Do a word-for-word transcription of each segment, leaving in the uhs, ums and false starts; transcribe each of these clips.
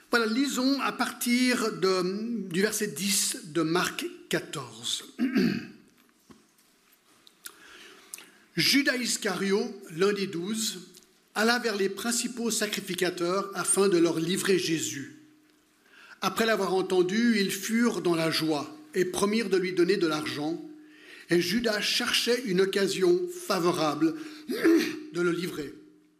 Voilà, lisons à partir de, du verset dix de Marc quatorze. Judas Iscario, l'un des douze, alla vers les principaux sacrificateurs afin de leur livrer Jésus. Après l'avoir entendu, ils furent dans la joie et promirent de lui donner de l'argent. Et Judas cherchait une occasion favorable de le livrer.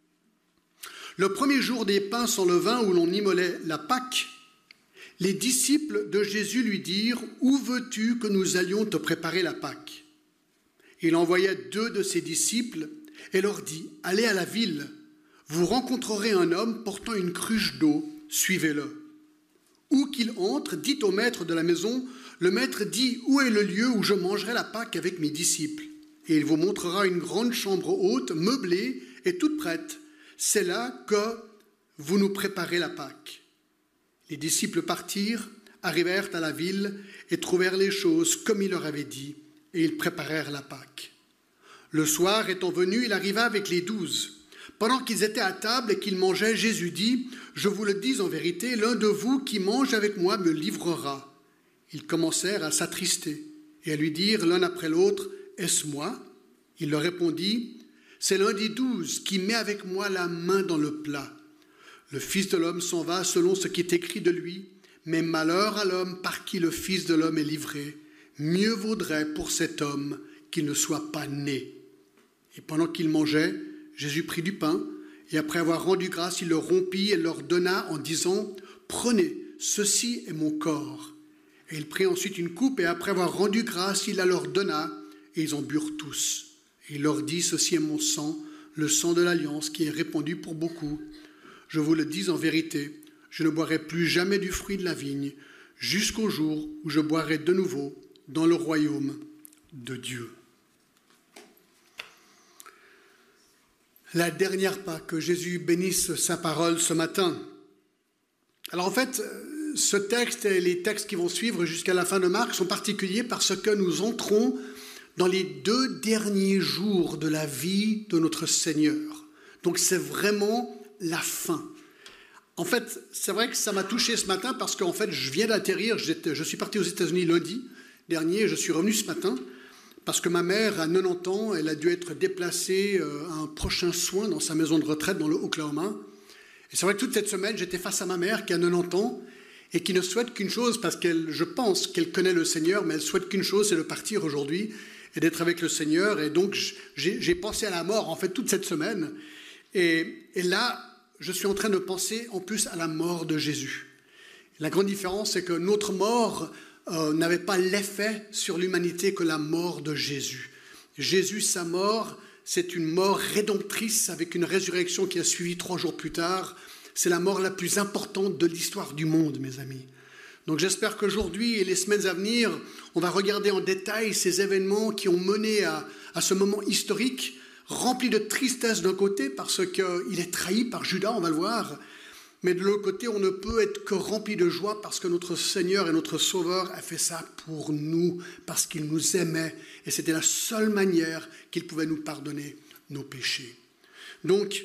Le premier jour des pains sans levain où l'on immolait la Pâque, les disciples de Jésus lui dirent « Où veux-tu que nous allions te préparer la Pâque ?» Il envoya deux de ses disciples et leur dit « Allez à la ville, vous rencontrerez un homme portant une cruche d'eau, suivez-le. Où qu'il entre, dites au maître de la maison, le maître dit, où est le lieu où je mangerai la Pâque avec mes disciples? Et il vous montrera une grande chambre haute, meublée et toute prête. C'est là que vous nous préparez la Pâque. Les disciples partirent, arrivèrent à la ville et trouvèrent les choses comme il leur avait dit, et ils préparèrent la Pâque. Le soir étant venu, il arriva avec les douze. Pendant qu'ils étaient à table et qu'ils mangeaient, Jésus dit, « Je vous le dis en vérité, l'un de vous qui mange avec moi me livrera. » Ils commencèrent à s'attrister et à lui dire l'un après l'autre, « Est-ce moi ?» Il leur répondit, « C'est l'un des douze qui met avec moi la main dans le plat. Le Fils de l'homme s'en va selon ce qui est écrit de lui, mais malheur à l'homme par qui le Fils de l'homme est livré. Mieux vaudrait pour cet homme qu'il ne soit pas né. » Et pendant qu'ils mangeaient, Jésus prit du pain, et après avoir rendu grâce, il le rompit et leur donna en disant, « Prenez, ceci est mon corps. » Et il prit ensuite une coupe, et après avoir rendu grâce, il la leur donna, et ils en burent tous. Et il leur dit, « Ceci est mon sang, le sang de l'alliance, qui est répandu pour beaucoup. Je vous le dis en vérité, je ne boirai plus jamais du fruit de la vigne, jusqu'au jour où je boirai de nouveau dans le royaume de Dieu. » La dernière Pâque, que Jésus bénisse sa parole ce matin. Alors en fait, ce texte et les textes qui vont suivre jusqu'à la fin de Marc sont particuliers parce que nous entrons dans les deux derniers jours de la vie de notre Seigneur. Donc c'est vraiment la fin. En fait, c'est vrai que ça m'a touché ce matin parce qu'en fait, je viens d'atterrir, je suis parti aux États-Unis lundi dernier, je suis revenu ce matin. Parce que ma mère a quatre-vingt-dix ans, elle a dû être déplacée à un prochain soin dans sa maison de retraite dans le Oklahoma. Et c'est vrai que toute cette semaine, j'étais face à ma mère qui a quatre-vingt-dix ans et qui ne souhaite qu'une chose, parce qu'elle, je pense qu'elle connaît le Seigneur, mais elle souhaite qu'une chose, c'est de partir aujourd'hui et d'être avec le Seigneur. Et donc, j'ai, j'ai pensé à la mort, en fait, toute cette semaine. Et, et là, je suis en train de penser en plus à la mort de Jésus. La grande différence, c'est que notre mort Euh, n'avait pas l'effet sur l'humanité que la mort de Jésus. Jésus, sa mort, c'est une mort rédemptrice avec une résurrection qui a suivi trois jours plus tard. C'est la mort la plus importante de l'histoire du monde, mes amis. Donc j'espère qu'aujourd'hui et les semaines à venir, on va regarder en détail ces événements qui ont mené à, à ce moment historique, rempli de tristesse d'un côté parce qu'il est trahi par Judas, on va le voir. Mais de l'autre côté, on ne peut être que rempli de joie parce que notre Seigneur et notre Sauveur a fait ça pour nous, parce qu'il nous aimait. Et c'était la seule manière qu'il pouvait nous pardonner nos péchés. Donc,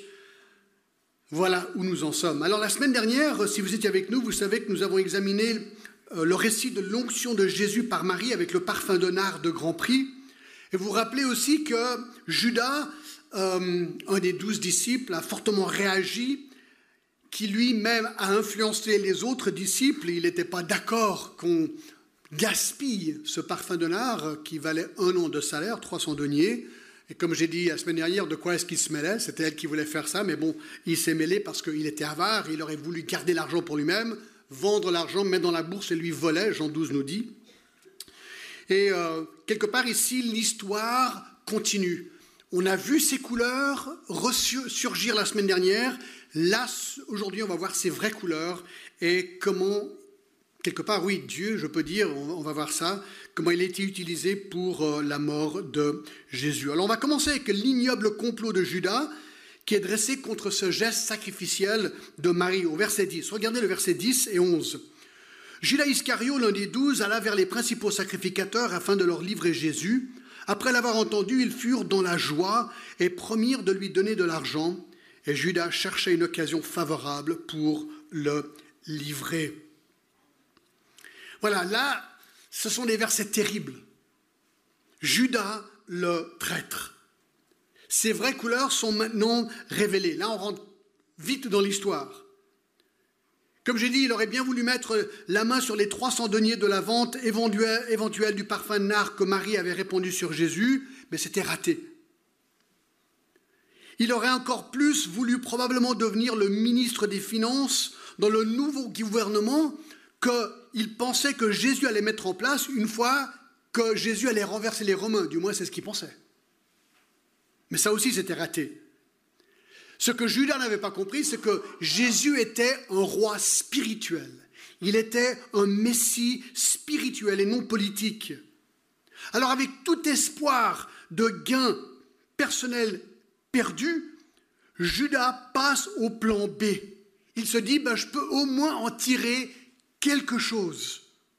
voilà où nous en sommes. Alors la semaine dernière, si vous étiez avec nous, vous savez que nous avons examiné le récit de l'onction de Jésus par Marie avec le parfum de nard de grand prix. Et vous vous rappelez aussi que Judas, euh, un des douze disciples, a fortement réagi, qui lui-même a influencé les autres disciples. Il n'était pas d'accord qu'on gaspille ce parfum de nard qui valait un an de salaire, trois cents deniers. Et comme j'ai dit la semaine dernière, de quoi est-ce qu'il se mêlait? C'était elle qui voulait faire ça, mais bon, il s'est mêlé parce qu'il était avare, il aurait voulu garder l'argent pour lui-même, vendre l'argent, mettre dans la bourse et lui voler, Jean douze nous dit. Et euh, quelque part ici, l'histoire continue. On a vu ces couleurs ressurgir la semaine dernière. Là, aujourd'hui, on va voir ces vraies couleurs et comment, quelque part, oui, Dieu, je peux dire, on va voir ça, comment il a été utilisé pour la mort de Jésus. Alors, on va commencer avec l'ignoble complot de Judas qui est dressé contre ce geste sacrificiel de Marie, au verset dix. Regardez le verset dix et onze. Judas Iscario, l'un des douze, alla vers les principaux sacrificateurs afin de leur livrer Jésus. Après l'avoir entendu, ils furent dans la joie et promirent de lui donner de l'argent. Et Judas cherchait une occasion favorable pour le livré. Voilà, là, ce sont des versets terribles. Judas le traître. Ses vraies couleurs sont maintenant révélées. Là, on rentre vite dans l'histoire. Comme j'ai dit, il aurait bien voulu mettre la main sur les trois cents deniers de la vente éventuelle, éventuelle du parfum de nard que Marie avait répandu sur Jésus, mais c'était raté. Il aurait encore plus voulu probablement devenir le ministre des Finances dans le nouveau gouvernement qu'il pensait que Jésus allait mettre en place une fois que Jésus allait renverser les Romains. Du moins, c'est ce qu'il pensait. Mais ça aussi, c'était raté. Ce que Judas n'avait pas compris, c'est que Jésus était un roi spirituel. Il était un messie spirituel et non politique. Alors, avec tout espoir de gain personnel perdu, Judas passe au plan B. Il se dit, ben, je peux au moins en tirer quelque chose.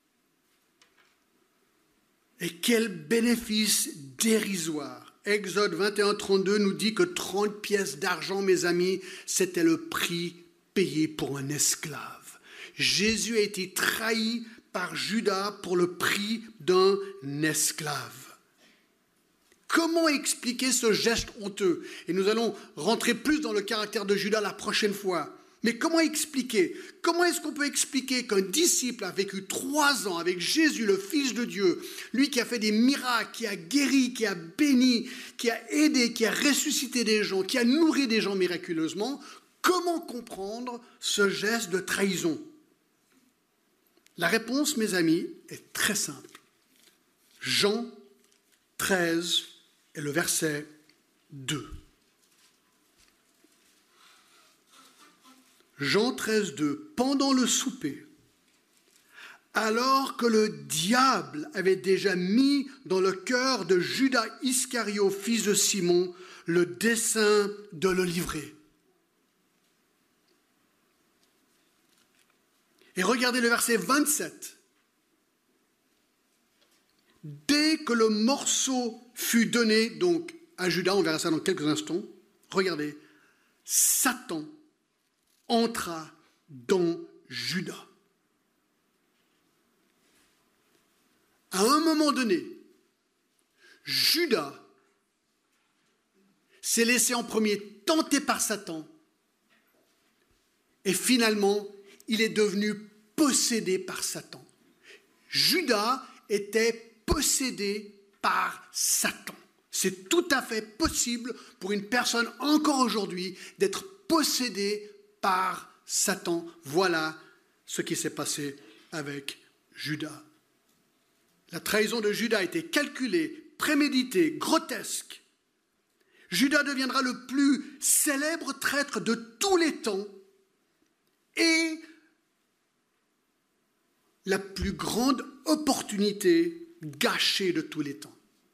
Et quel bénéfice dérisoire. Exode vingt et un, trente-deux nous dit que trente pièces d'argent, mes amis, c'était le prix payé pour un esclave. Jésus a été trahi par Judas pour le prix d'un esclave. Comment expliquer ce geste honteux? Et nous allons rentrer plus dans le caractère de Judas la prochaine fois. Mais comment expliquer? Comment est-ce qu'on peut expliquer qu'un disciple a vécu trois ans avec Jésus, le Fils de Dieu, lui qui a fait des miracles, qui a guéri, qui a béni, qui a aidé, qui a ressuscité des gens, qui a nourri des gens miraculeusement, comment comprendre ce geste de trahison? La réponse, mes amis, est très simple. Jean treize et le verset deux. Jean treize, deux. Pendant le souper, alors que le diable avait déjà mis dans le cœur de Judas Iscario, fils de Simon, le dessein de le livrer. Et regardez le verset vingt-sept. Dès que le morceau fut donné donc à Judas, on verra ça dans quelques instants, regardez, Satan entra dans Judas. À un moment donné, Judas s'est laissé en premier tenter par Satan et finalement, il est devenu possédé par Satan. Judas était possédé par Satan. C'est tout à fait possible pour une personne encore aujourd'hui d'être possédée par Satan. Voilà ce qui s'est passé avec Judas. La trahison de Judas a été calculée, préméditée, grotesque. Judas deviendra le plus célèbre traître de tous les temps et la plus grande opportunité gâchée de tous les temps.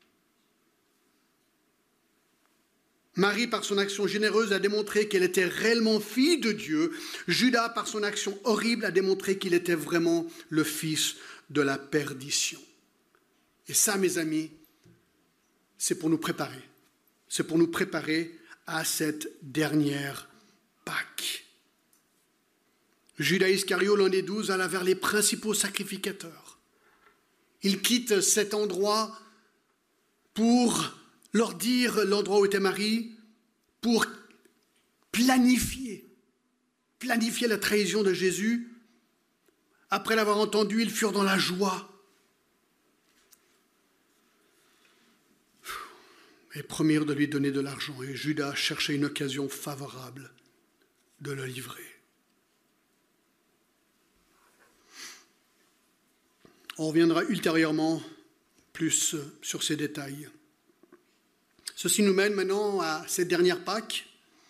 Marie, par son action généreuse, a démontré qu'elle était réellement fille de Dieu. Judas, par son action horrible, a démontré qu'il était vraiment le fils de la perdition. Et ça, mes amis, c'est pour nous préparer. C'est pour nous préparer à cette dernière Pâque. Judas Iscario, l'un des douze, alla vers les principaux sacrificateurs. Il quitte cet endroit pour leur dire l'endroit où était Marie, pour planifier, planifier la trahison de Jésus. Après l'avoir entendu, ils furent dans la joie. Et promirent de lui donner de l'argent. Et Judas cherchait une occasion favorable de le livrer. On reviendra ultérieurement plus sur ces détails. Ceci nous mène maintenant à cette dernière Pâque.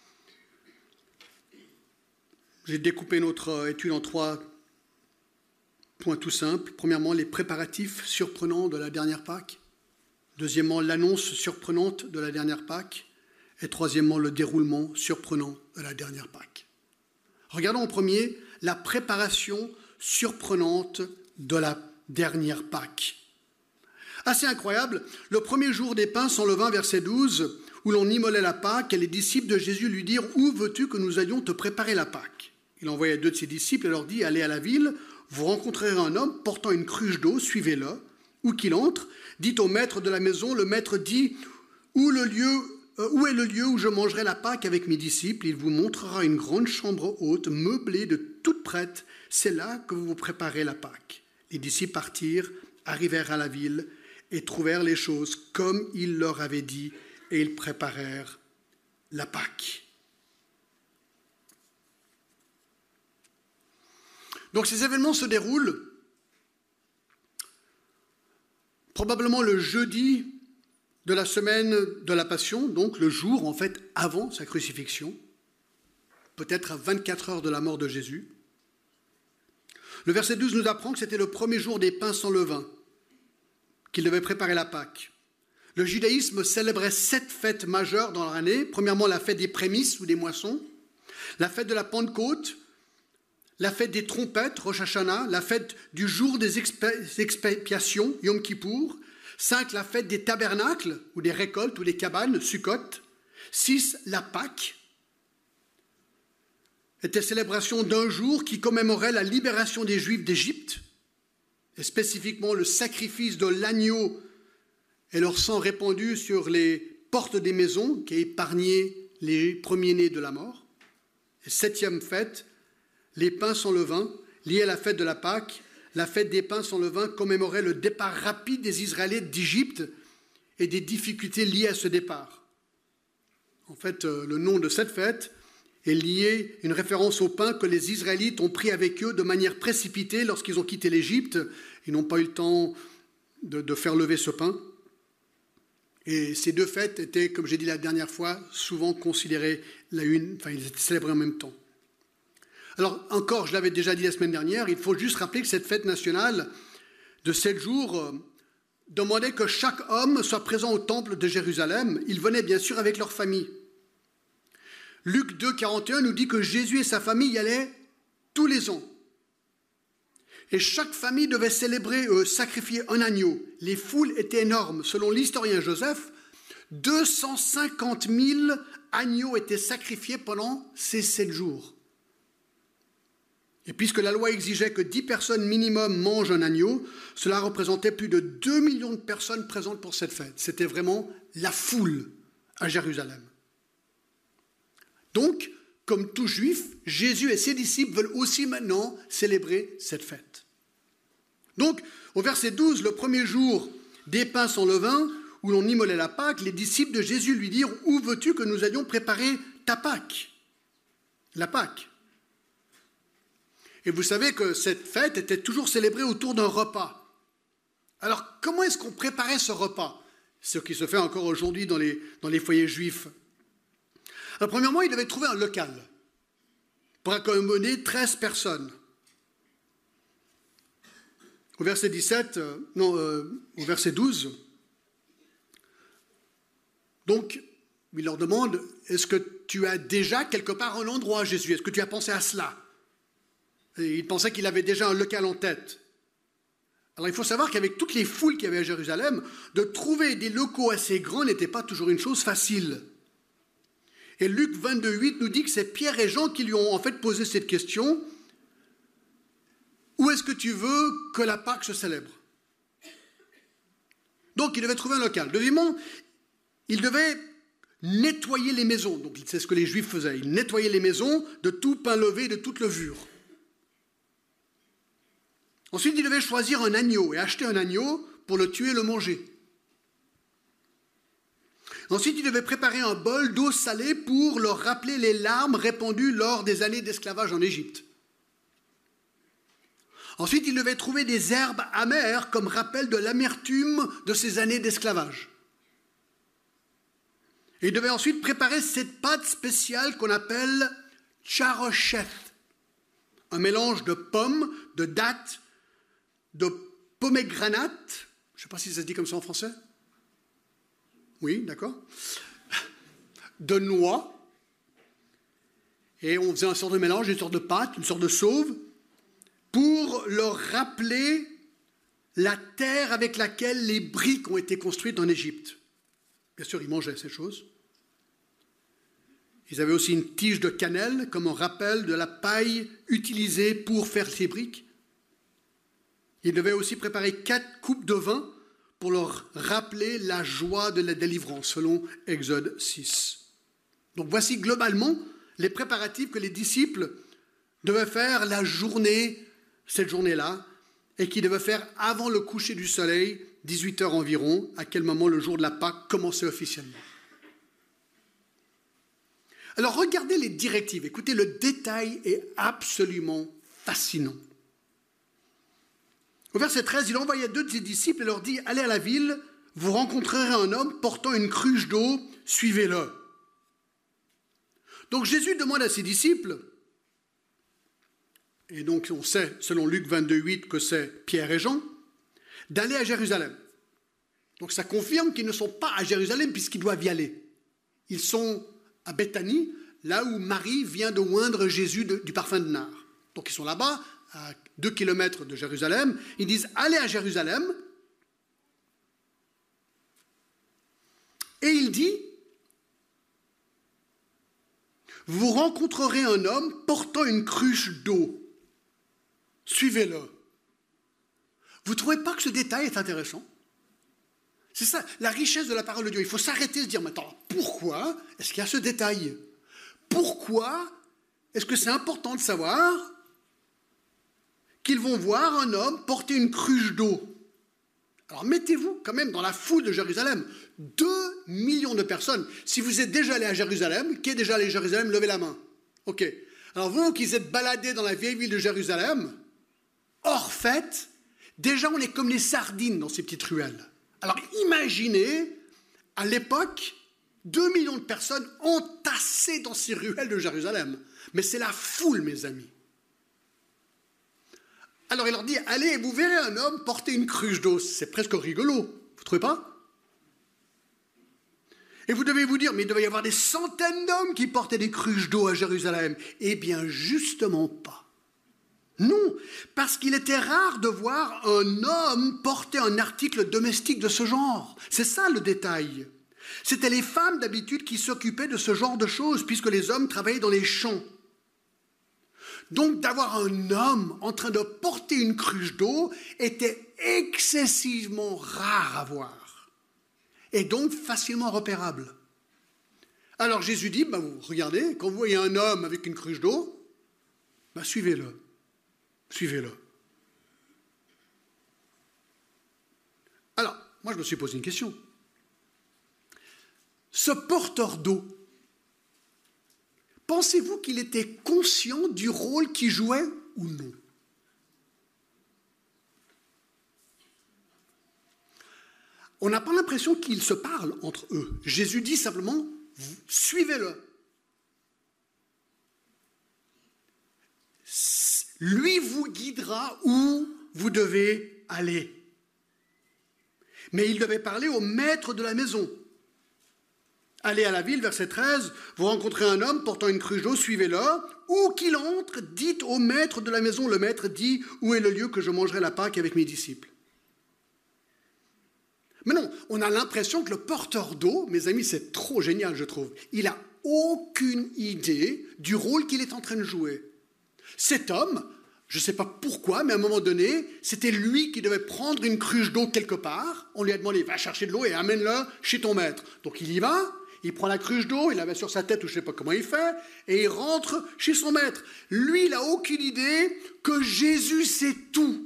J'ai découpé notre étude en trois points tout simples. Premièrement, les préparatifs surprenants de la dernière Pâque. Deuxièmement, l'annonce surprenante de la dernière Pâque. Et troisièmement, le déroulement surprenant de la dernière Pâque. Regardons en premier la préparation surprenante de la dernière Pâque. Assez incroyable, le premier jour des pains sans levain, verset douze, où l'on immolait la Pâque, et les disciples de Jésus lui dirent « Où veux-tu que nous allions te préparer la Pâque ?» Il envoya deux de ses disciples et leur dit « Allez à la ville, vous rencontrerez un homme portant une cruche d'eau, suivez-le. Où qu'il entre, dites au maître de la maison, le maître dit « Où le lieu Euh, où est le lieu où je mangerai la Pâque avec mes disciples? Il vous montrera une grande chambre haute, meublée de toute prête. C'est là que vous vous préparez la Pâque. » Les disciples partirent, arrivèrent à la ville et trouvèrent les choses comme il leur avait dit, et ils préparèrent la Pâque. Donc ces événements se déroulent probablement le jeudi de la semaine de la Passion, donc le jour en fait avant sa crucifixion, peut-être à vingt-quatre heures de la mort de Jésus. Le verset douze nous apprend que c'était le premier jour des pains sans levain, qu'il devait préparer la Pâque. Le judaïsme célébrait sept fêtes majeures dans l'année. Premièrement, la fête des prémices ou des moissons, la fête de la Pentecôte, la fête des trompettes, Rosh Hashanah, la fête du jour des expiations, Yom Kippour. Cinq, la fête des tabernacles, ou des récoltes, ou des cabanes, Sukkot. Six, la Pâque, était célébration d'un jour qui commémorait la libération des Juifs d'Égypte, et spécifiquement le sacrifice de l'agneau et leur sang répandu sur les portes des maisons qui a épargné les premiers-nés de la mort. Et septième fête, les pains sans levain, liés à la fête de la Pâque. La fête des pains sans levain commémorait le départ rapide des Israélites d'Égypte et des difficultés liées à ce départ. En fait, le nom de cette fête est lié, une référence au pain que les Israélites ont pris avec eux de manière précipitée lorsqu'ils ont quitté l'Égypte. Ils n'ont pas eu le temps de, de faire lever ce pain. Et ces deux fêtes étaient, comme j'ai dit la dernière fois, souvent considérées la une, enfin, ils étaient célébrés en même temps. Alors encore, je l'avais déjà dit la semaine dernière, il faut juste rappeler que cette fête nationale de sept jours euh, demandait que chaque homme soit présent au temple de Jérusalem. Ils venaient bien sûr avec leur famille. Luc deux, quarante et un nous dit que Jésus et sa famille y allaient tous les ans. Et chaque famille devait célébrer, euh, sacrifier un agneau. Les foules étaient énormes. Selon l'historien Joseph, deux cent cinquante mille agneaux étaient sacrifiés pendant ces sept jours. Et puisque la loi exigeait que dix personnes minimum mangent un agneau, cela représentait plus de deux millions de personnes présentes pour cette fête. C'était vraiment la foule à Jérusalem. Donc, comme tout juif, Jésus et ses disciples veulent aussi maintenant célébrer cette fête. Donc, au verset douze, le premier jour des pains sans levain, où l'on immolait la Pâque, les disciples de Jésus lui dirent « Où veux-tu que nous allions préparer ta Pâque ?» La Pâque. Et vous savez que cette fête était toujours célébrée autour d'un repas. Alors, comment est-ce qu'on préparait ce repas? Ce qui se fait encore aujourd'hui dans les, dans les foyers juifs. Alors, premièrement, il devait trouver un local pour accommoder treize personnes. Au verset dix-sept, euh, non, euh, au verset douze, donc, il leur demande, est-ce que tu as déjà quelque part un endroit, Jésus? Est-ce que tu as pensé à cela? Et il pensait qu'il avait déjà un local en tête. Alors il faut savoir qu'avec toutes les foules qu'il y avait à Jérusalem, de trouver des locaux assez grands n'était pas toujours une chose facile. Et Luc vingt-deux, huit nous dit que c'est Pierre et Jean qui lui ont en fait posé cette question. Où est-ce que tu veux que la Pâque se célèbre? Donc il devait trouver un local. Deuxièmement, il devait nettoyer les maisons. Donc c'est ce que les Juifs faisaient. Ils nettoyaient les maisons de tout pain levé, de toute levure. Ensuite, il devait choisir un agneau et acheter un agneau pour le tuer et le manger. Ensuite, il devait préparer un bol d'eau salée pour leur rappeler les larmes répandues lors des années d'esclavage en Égypte. Ensuite, il devait trouver des herbes amères comme rappel de l'amertume de ces années d'esclavage. Et il devait ensuite préparer cette pâte spéciale qu'on appelle charochet, un mélange de pommes, de dattes, de pomégranate, je ne sais pas si ça se dit comme ça en français. Oui, d'accord. De noix. Et on faisait un sort de mélange, une sorte de pâte, une sorte de sauve, pour leur rappeler la terre avec laquelle les briques ont été construites en Égypte. Bien sûr, ils mangeaient ces choses. Ils avaient aussi une tige de cannelle comme un rappel de la paille utilisée pour faire ces briques. Ils devaient aussi préparer quatre coupes de vin pour leur rappeler la joie de la délivrance, selon Exode six. Donc voici globalement les préparatifs que les disciples devaient faire la journée, cette journée-là, et qu'ils devaient faire avant le coucher du soleil, dix-huit heures environ, à quel moment le jour de la Pâque commençait officiellement. Alors regardez les directives, écoutez, le détail est absolument fascinant. Au verset treize, il envoya deux de ses disciples et leur dit « Allez à la ville, vous rencontrerez un homme portant une cruche d'eau, suivez-le. » Donc Jésus demande à ses disciples, et donc on sait, selon Luc vingt-deux, huit, que c'est Pierre et Jean, d'aller à Jérusalem. Donc ça confirme qu'ils ne sont pas à Jérusalem puisqu'ils doivent y aller. Ils sont à Béthanie, là où Marie vient de oindre Jésus de, du parfum de nard. Donc ils sont là-bas, à deux kilomètres de Jérusalem. Ils disent « Allez à Jérusalem ». Et il dit « Vous rencontrerez un homme portant une cruche d'eau. Suivez-le. » Vous ne trouvez pas que ce détail est intéressant? C'est ça, la richesse de la parole de Dieu. Il faut s'arrêter et se dire, maintenant, pourquoi est-ce qu'il y a ce détail? Pourquoi est-ce que c'est important de savoir qu'ils vont voir un homme porter une cruche d'eau? Alors mettez-vous quand même dans la foule de Jérusalem. Deux millions de personnes. Si vous êtes déjà allé à Jérusalem, qui est déjà allé à Jérusalem, levez la main. Ok. Alors vous qui êtes baladés dans la vieille ville de Jérusalem, hors fête, déjà on est comme les sardines dans ces petites ruelles. Alors imaginez, à l'époque, deux millions de personnes entassées dans ces ruelles de Jérusalem. Mais c'est la foule, mes amis. Alors il leur dit, allez, vous verrez un homme porter une cruche d'eau. C'est presque rigolo, vous ne trouvez pas? Et vous devez vous dire, mais il devait y avoir des centaines d'hommes qui portaient des cruches d'eau à Jérusalem. Eh bien, justement pas. Non, parce qu'il était rare de voir un homme porter un article domestique de ce genre. C'est ça le détail. C'était les femmes d'habitude qui s'occupaient de ce genre de choses, puisque les hommes travaillaient dans les champs. Donc d'avoir un homme en train de porter une cruche d'eau était excessivement rare à voir, et donc facilement repérable. Alors Jésus dit, bah, vous regardez, quand vous voyez un homme avec une cruche d'eau, bah, suivez-le. Suivez-le. Alors, moi je me suis posé une question. Ce porteur d'eau, pensez-vous qu'il était conscient du rôle qu'il jouait ou non? On n'a pas l'impression qu'ils se parlent entre eux. Jésus dit simplement, suivez-le. Lui vous guidera où vous devez aller. Mais il devait parler au maître de la maison. Allez à la ville, verset treize, vous rencontrez un homme portant une cruche d'eau, suivez-le. Où qu'il entre, dites au maître de la maison. Le maître dit, où est le lieu que je mangerai la Pâque avec mes disciples? Mais non, on a l'impression que le porteur d'eau, mes amis, c'est trop génial, je trouve. Il n'a aucune idée du rôle qu'il est en train de jouer. Cet homme, je ne sais pas pourquoi, mais à un moment donné, c'était lui qui devait prendre une cruche d'eau quelque part. On lui a demandé, va chercher de l'eau et amène-la chez ton maître. Donc il y va, il prend la cruche d'eau, il la met sur sa tête ou je ne sais pas comment il fait, et il rentre chez son maître. Lui, il n'a aucune idée que Jésus sait tout.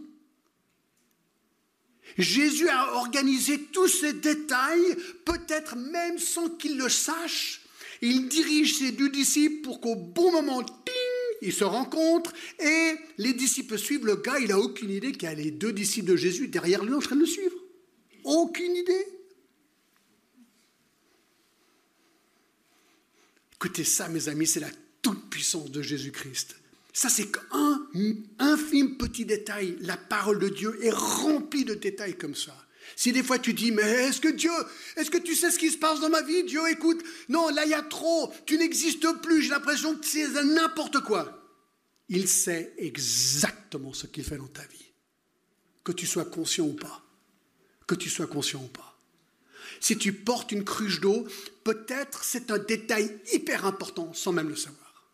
Jésus a organisé tous ces détails, peut-être même sans qu'il le sache. Il dirige ses deux disciples pour qu'au bon moment, ting, ils se rencontrent et les disciples suivent. Le gars, il n'a aucune idée qu'il y a les deux disciples de Jésus derrière lui en train de le suivre. Aucune idée. Écoutez ça, mes amis, c'est la toute-puissance de Jésus-Christ. Ça, c'est qu'un infime petit détail. La parole de Dieu est remplie de détails comme ça. Si des fois tu dis, mais est-ce que Dieu, est-ce que tu sais ce qui se passe dans ma vie? Dieu, écoute, non, là il y a trop, tu n'existes plus, j'ai l'impression que c'est n'importe quoi. Il sait exactement ce qu'il fait dans ta vie. Que tu sois conscient ou pas. Que tu sois conscient ou pas. si tu portes une cruche d'eau, peut-être c'est un détail hyper important sans même le savoir.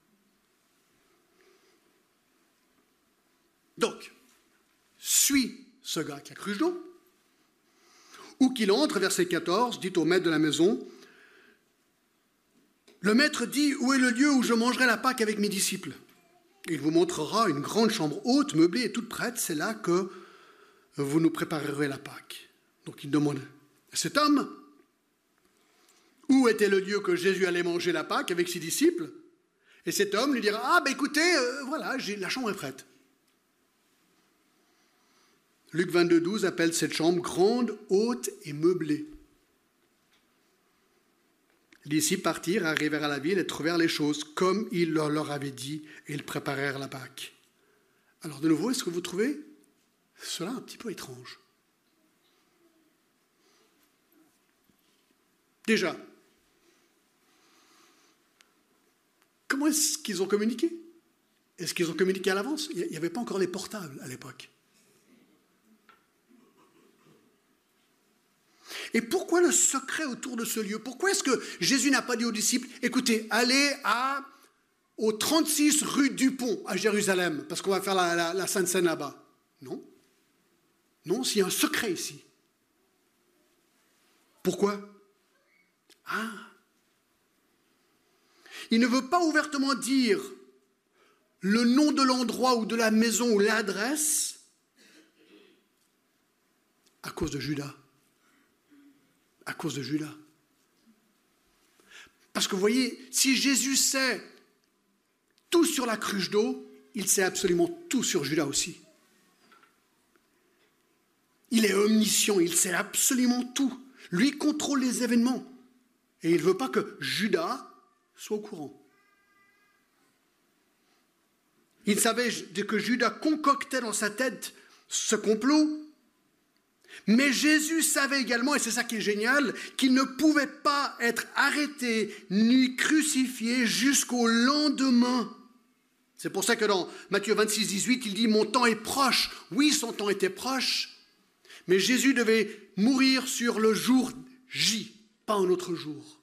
Donc, suis ce gars qui a cruche d'eau, ou qu'il entre, verset quatorze, dit au maître de la maison, le maître dit, où est le lieu où je mangerai la Pâque avec mes disciples? Il vous montrera une grande chambre haute, meublée et toute prête, c'est là que vous nous préparerez la Pâque. Donc il demande à cet homme, où était le lieu que Jésus allait manger la Pâque avec ses disciples? Et cet homme lui dira, ah ben écoutez, euh, voilà, j'ai, la chambre est prête. Luc vingt-deux, douze appelle cette chambre grande, haute et meublée. Les disciples partirent, arrivèrent à la ville et trouvèrent les choses comme il leur, leur avait dit, et ils préparèrent la Pâque. Alors de nouveau, est-ce que vous trouvez cela un petit peu étrange? Déjà, comment est-ce qu'ils ont communiqué? Est-ce qu'ils ont communiqué à l'avance? Il n'y avait pas encore les portables à l'époque. Et pourquoi le secret autour de ce lieu? Pourquoi est-ce que Jésus n'a pas dit aux disciples, écoutez, allez à, au trente-six rue Dupont à Jérusalem, parce qu'on va faire la, la, la Sainte Seine là-bas? Non. Non, s'il y a un secret ici. Pourquoi? Ah. Il ne veut pas ouvertement dire le nom de l'endroit ou de la maison ou l'adresse à cause de Judas. À cause de Judas. Parce que vous voyez, si Jésus sait tout sur la cruche d'eau, il sait absolument tout sur Judas aussi. Il est omniscient, il sait absolument tout. Lui contrôle les événements. Et il ne veut pas que Judas soit au courant. Il savait que Judas concoctait dans sa tête ce complot. Mais Jésus savait également, et c'est ça qui est génial, qu'il ne pouvait pas être arrêté ni crucifié jusqu'au lendemain. C'est pour ça que dans Matthieu vingt-six, dix-huit, il dit « Mon temps est proche ». Oui, son temps était proche, mais Jésus devait mourir sur le jour J, pas un autre jour.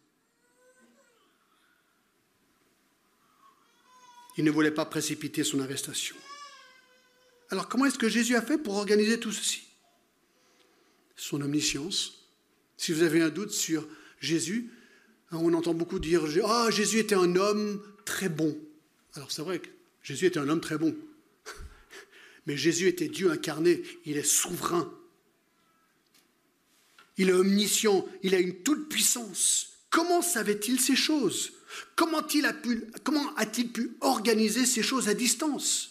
Il ne voulait pas précipiter son arrestation. Alors comment est-ce que Jésus a fait pour organiser tout ceci? Son omniscience. Si vous avez un doute sur Jésus, on entend beaucoup dire « Ah, Jésus était un homme très bon ». Alors c'est vrai que Jésus était un homme très bon. Mais Jésus était Dieu incarné, il est souverain. Il est omniscient, il a une toute-puissance. Comment savait-il ces choses? Comment a-t-il pu, comment a-t-il pu organiser ces choses à distance?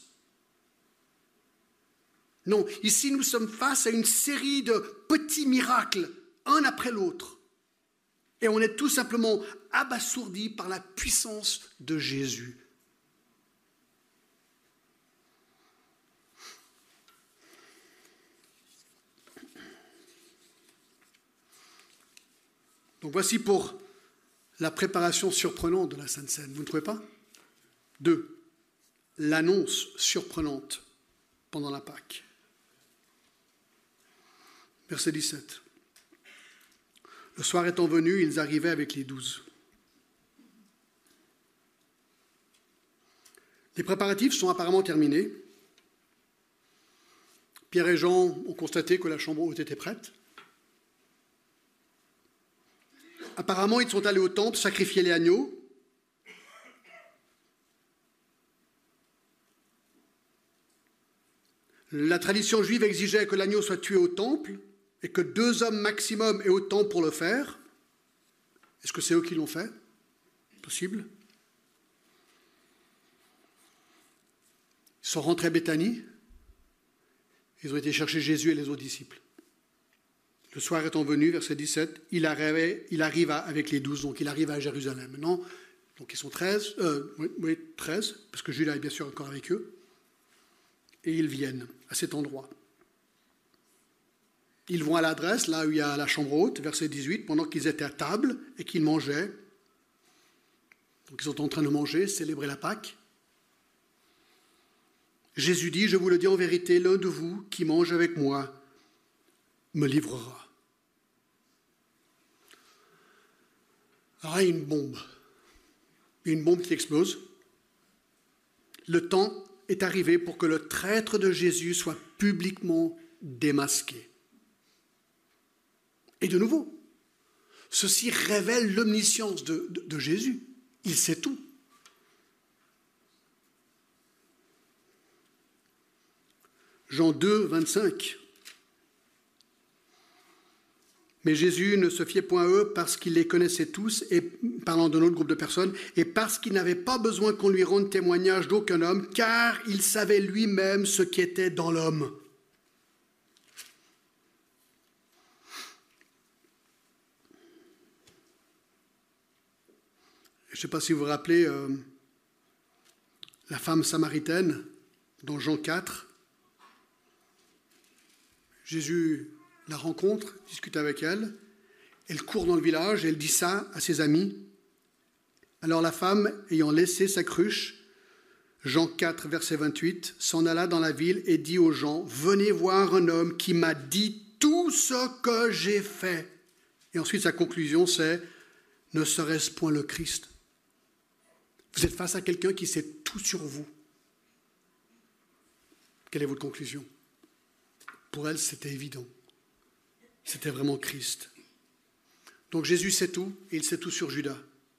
Non, ici nous sommes face à une série de petits miracles, un après l'autre. Et on est tout simplement abasourdi par la puissance de Jésus. Donc voici pour la préparation surprenante de la Sainte Seine. Vous ne trouvez pas? Deux, l'annonce surprenante pendant la Pâque. Verset dix-sept. Le soir étant venu, ils arrivaient avec les douze. Les préparatifs sont apparemment terminés. Pierre et Jean ont constaté que la chambre haute était prête. Apparemment, ils sont allés au temple sacrifier les agneaux. La tradition juive exigeait que l'agneau soit tué au temple et que deux hommes maximum aient autant pour le faire. Est-ce que c'est eux qui l'ont fait? Possible. Ils sont rentrés à Béthanie. Ils ont été chercher Jésus et les autres disciples. Le soir étant venu, verset dix-sept, il arrivait, il arriva avec les douze, donc il arrive à Jérusalem. Maintenant, donc ils sont treize, euh, oui, oui, treize, parce que Judas est bien sûr encore avec eux. Et ils viennent à cet endroit. Ils vont à l'adresse, là où il y a la chambre haute, verset dix-huit, pendant qu'ils étaient à table et qu'ils mangeaient. Donc ils sont en train de manger, célébrer la Pâque. Jésus dit, je vous le dis en vérité, l'un de vous qui mange avec moi me livrera. Alors là, il y a une bombe. Il y a une bombe qui explose. Le temps est arrivé pour que le traître de Jésus soit publiquement démasqué. Et de nouveau, ceci révèle l'omniscience de, de, de Jésus. Il sait tout. Jean deux, vingt-cinq. Mais Jésus ne se fiait point à eux parce qu'il les connaissait tous, et parlant de notre groupe de personnes, et parce qu'il n'avait pas besoin qu'on lui rende témoignage d'aucun homme, car il savait lui-même ce qui était dans l'homme. Je ne sais pas si vous vous rappelez euh, la femme samaritaine dans Jean quatre. Jésus la rencontre, discute avec elle. Elle court dans le village et elle dit ça à ses amis. Alors la femme, ayant laissé sa cruche, Jean quatre, verset vingt-huit, s'en alla dans la ville et dit aux gens, « Venez voir un homme qui m'a dit tout ce que j'ai fait. » Et ensuite sa conclusion c'est, « Ne serait-ce point le Christ ?» Vous êtes face à quelqu'un qui sait tout sur vous. Quelle est votre conclusion? Pour elle, c'était évident. C'était vraiment Christ. Donc Jésus sait tout, et il sait tout sur Judas.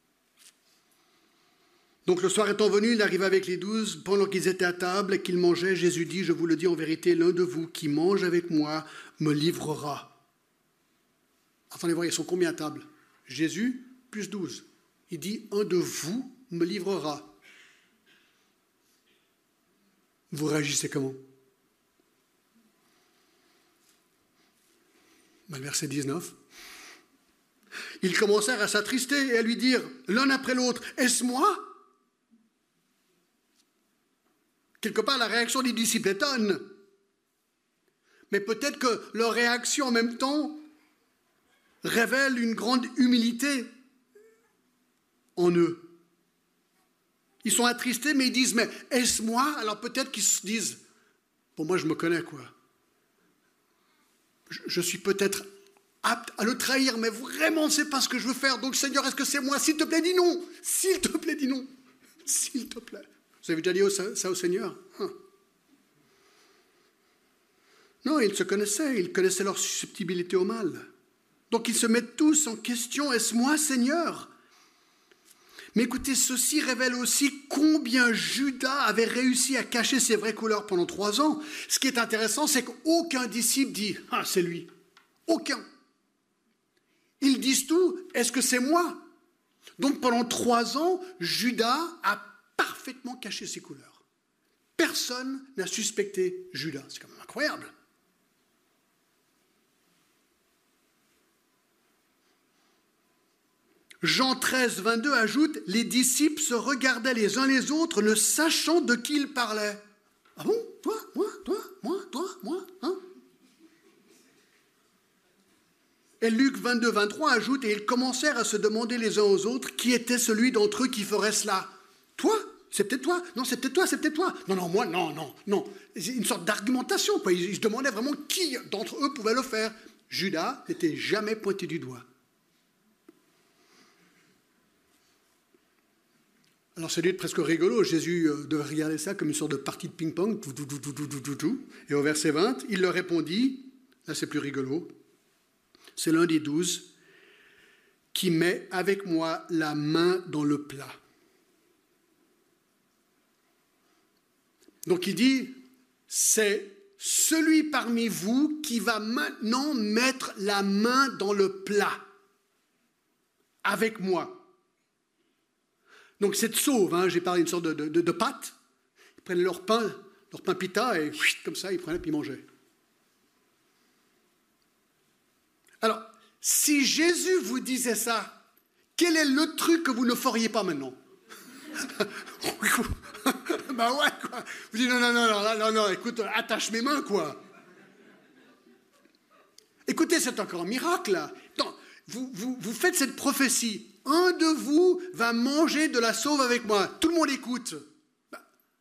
Donc le soir étant venu, il arriva avec les douze, pendant qu'ils étaient à table et qu'ils mangeaient, Jésus dit, « Je vous le dis en vérité, l'un de vous qui mange avec moi me livrera. » Attendez voir, ils sont combien à table? Jésus plus douze. Il dit, « Un de vous me livrera. » Vous réagissez comment? Ben, verset dix-neuf. Ils commencèrent à s'attrister et à lui dire l'un après l'autre, « Est-ce moi ?» Quelque part, la réaction des disciples étonne. Mais peut-être que leur réaction en même temps révèle une grande humilité en eux. Ils sont attristés, mais ils disent, « Mais est-ce moi ?» Alors peut-être qu'ils se disent, « Bon, moi je me connais, quoi. Je, je suis peut-être apte à le trahir, mais vraiment, c'est pas ce que je veux faire. Donc, Seigneur, est-ce que c'est moi? S'il te plaît, dis non. S'il te plaît, dis non. S'il te plaît. » Vous avez déjà dit ça au Seigneur? hein. Non, ils se connaissaient. Ils connaissaient leur susceptibilité au mal. Donc, ils se mettent tous en question. Est-ce moi, Seigneur? Mais écoutez, ceci révèle aussi combien Judas avait réussi à cacher ses vraies couleurs pendant trois ans. Ce qui est intéressant, c'est qu'aucun disciple dit « Ah, c'est lui ». Aucun. Ils disent tout « Est-ce que c'est moi ?» Donc pendant trois ans, Judas a parfaitement caché ses couleurs. Personne n'a suspecté Judas. C'est quand même incroyable. Jean treize, vingt-deux ajoute « Les disciples se regardaient les uns les autres, ne sachant de qui ils parlaient. » Ah bon? Toi? Moi? Toi? Moi? Toi? Moi? Hein? Et Luc vingt-deux, vingt-trois ajoute « Et ils commencèrent à se demander les uns aux autres qui était celui d'entre eux qui ferait cela. » Toi? C'est peut-être toi? Non, c'est peut-être toi, c'est peut-être toi. Non, non, moi, non, non, non. C'est une sorte d'argumentation, quoi. Ils, ils se demandaient vraiment qui d'entre eux pouvait le faire. Judas n'était jamais pointé du doigt. Alors c'est presque rigolo, Jésus devait regarder ça comme une sorte de partie de ping-pong, tout, tout, tout, tout, tout, tout, tout. Et au verset vingt, il leur répondit, là c'est plus rigolo, c'est l'un des douze qui met avec moi la main dans le plat. Donc il dit, c'est celui parmi vous qui va maintenant mettre la main dans le plat avec moi. Donc cette sauve, hein, j'ai parlé d'une sorte de, de, de pâte, ils prenaient leur pain, leur pain pita, et comme ça, ils prenaient et ils mangeaient. Alors, si Jésus vous disait ça, quel est le truc que vous ne feriez pas maintenant? Ben ouais, quoi. Vous dites non, non, non, non, non, non, écoute, attache mes mains, quoi. Écoutez, c'est encore un miracle, là. Attends, vous, vous, vous faites cette prophétie. Un de vous va manger de la sauve avec moi. Tout le monde écoute. Ben,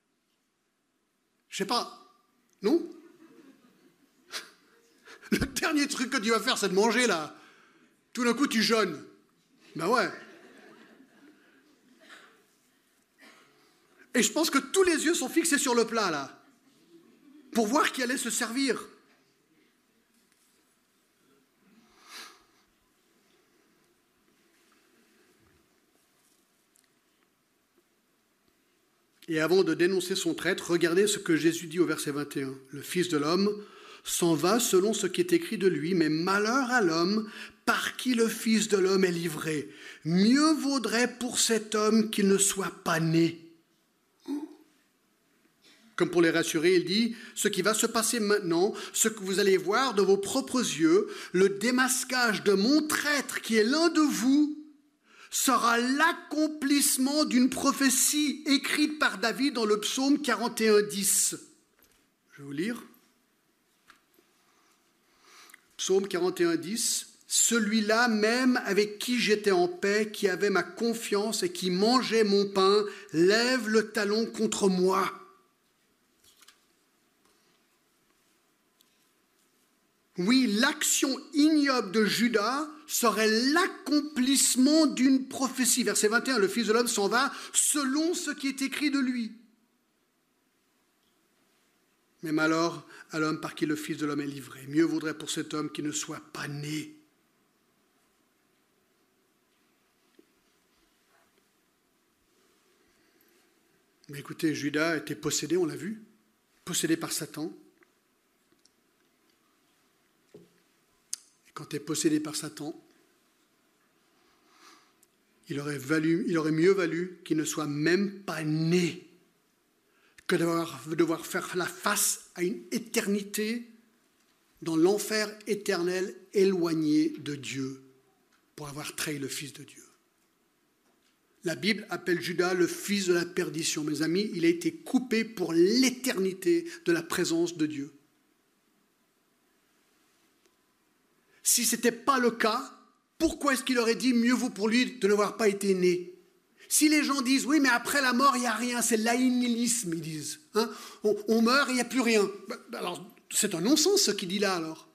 je sais pas. Non? Le dernier truc que tu vas faire, c'est de manger, là. Tout d'un coup, tu jeûnes. Ben ouais. Et je pense que tous les yeux sont fixés sur le plat, là, pour voir qui allait se servir. Et avant de dénoncer son traître, regardez ce que Jésus dit au verset vingt et un. Le Fils de l'homme s'en va selon ce qui est écrit de lui, mais malheur à l'homme par qui le Fils de l'homme est livré. Mieux vaudrait pour cet homme qu'il ne soit pas né. Comme pour les rassurer, il dit, ce qui va se passer maintenant, ce que vous allez voir de vos propres yeux, le démasquage de mon traître qui est l'un de vous, sera l'accomplissement d'une prophétie écrite par David dans le psaume quarante et un, dix. Je vais vous lire. Psaume quarante et un, dix. Celui-là même avec qui j'étais en paix, qui avait ma confiance et qui mangeait mon pain, lève le talon contre moi. Oui, l'action ignoble de Judas serait l'accomplissement d'une prophétie. Verset vingt et un, le Fils de l'homme s'en va selon ce qui est écrit de lui. Mais malheur à l'homme par qui le Fils de l'homme est livré. Mieux vaudrait pour cet homme qu'il ne soit pas né. Mais écoutez, Judas était possédé, on l'a vu, possédé par Satan. Quand tu es possédé par Satan, il aurait, valu, il aurait mieux valu qu'il ne soit même pas né que de devoir, devoir faire la face à une éternité dans l'enfer éternel éloigné de Dieu pour avoir trahi le Fils de Dieu. La Bible appelle Judas le fils de la perdition. Mes amis, il a été coupé pour l'éternité de la présence de Dieu. Si ce n'était pas le cas, pourquoi est-ce qu'il aurait dit mieux vaut pour lui de n'avoir pas été né? Si les gens disent, oui, mais après la mort, il n'y a rien, c'est l'annihilisme, ils disent. Hein, on, on meurt et il n'y a plus rien. Alors, c'est un non-sens ce qu'il dit là, alors.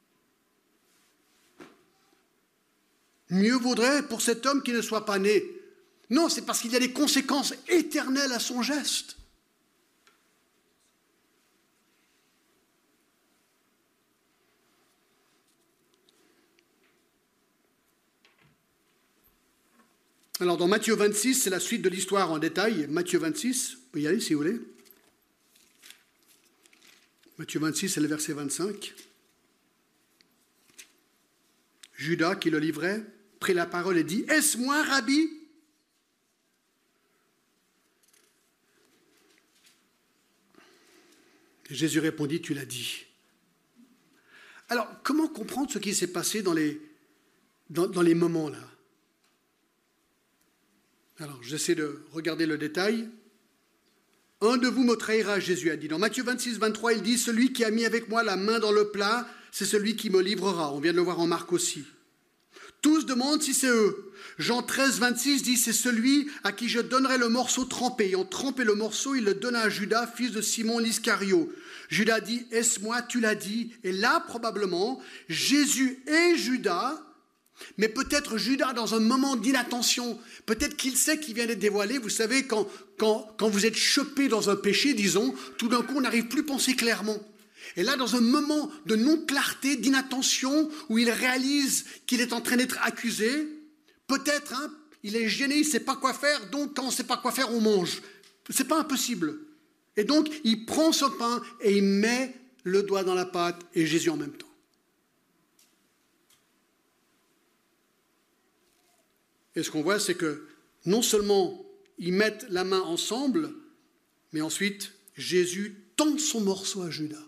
Mieux vaudrait pour cet homme qu'il ne soit pas né. Non, c'est parce qu'il y a des conséquences éternelles à son geste. Alors dans Matthieu vingt-six, c'est la suite de l'histoire en détail. Matthieu vingt-six, vous pouvez y aller si vous voulez. Matthieu vingt-six, c'est le verset vingt-cinq. Judas, qui le livrait, prit la parole et dit « Est-ce moi, Rabbi ?» Et Jésus répondit « Tu l'as dit. » Alors, comment comprendre ce qui s'est passé dans les, dans, dans les moments là? Alors, j'essaie de regarder le détail. Un de vous me trahira, Jésus a dit. Dans Matthieu vingt-six, vingt-trois, il dit, celui qui a mis avec moi la main dans le plat, c'est celui qui me livrera. On vient de le voir en Marc aussi. Tous demandent si c'est eux. Jean treize, vingt-six dit, c'est celui à qui je donnerai le morceau trempé. Ayant trempé le morceau, il le donna à Judas, fils de Simon l'Iscario. Judas dit, est-ce moi, tu l'as dit? Et là, probablement, Jésus et Judas, mais peut-être Judas dans un moment d'inattention, peut-être qu'il sait qu'il vient d'être dévoilé. Vous savez, quand, quand, quand vous êtes chopé dans un péché, disons, tout d'un coup, on n'arrive plus à penser clairement. Et là, dans un moment de non-clarté, d'inattention, où il réalise qu'il est en train d'être accusé, peut-être, hein, il est gêné, il ne sait pas quoi faire, donc quand on ne sait pas quoi faire, on mange. Ce n'est pas impossible. Et donc, il prend ce pain et il met le doigt dans la pâte et Jésus en même temps. Et ce qu'on voit, c'est que non seulement ils mettent la main ensemble, mais ensuite, Jésus tend son morceau à Judas.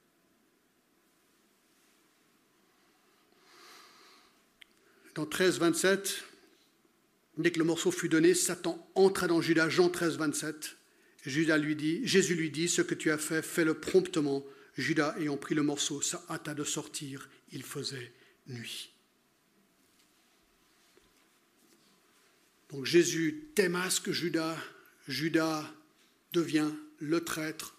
Dans treize, vingt-sept, dès que le morceau fut donné, Satan entra dans Judas, Jean treize, vingt-sept. Judas lui dit, Jésus lui dit, ce que tu as fait, fais-le promptement. Judas, ayant pris le morceau, se hâta de sortir. Il faisait nuit. Donc Jésus démasque Judas, Judas devient le traître.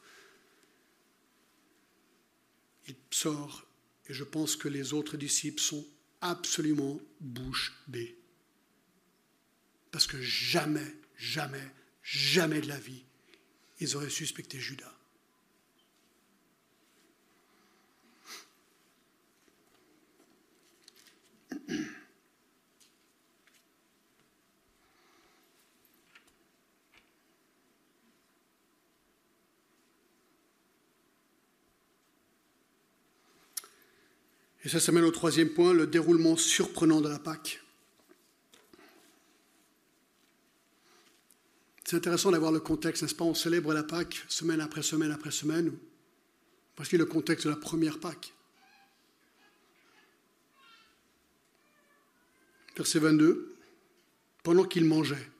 Il sort et je pense que les autres disciples sont absolument bouche bée. Parce que jamais, jamais, jamais de la vie, ils auraient suspecté Judas. Et ça, ça mène au troisième point, le déroulement surprenant de la Pâque. C'est intéressant d'avoir le contexte, n'est-ce pas? On célèbre la Pâque semaine après semaine après semaine. Voici le contexte de la première Pâque. Verset vingt-deux. Pendant qu'il mangeait.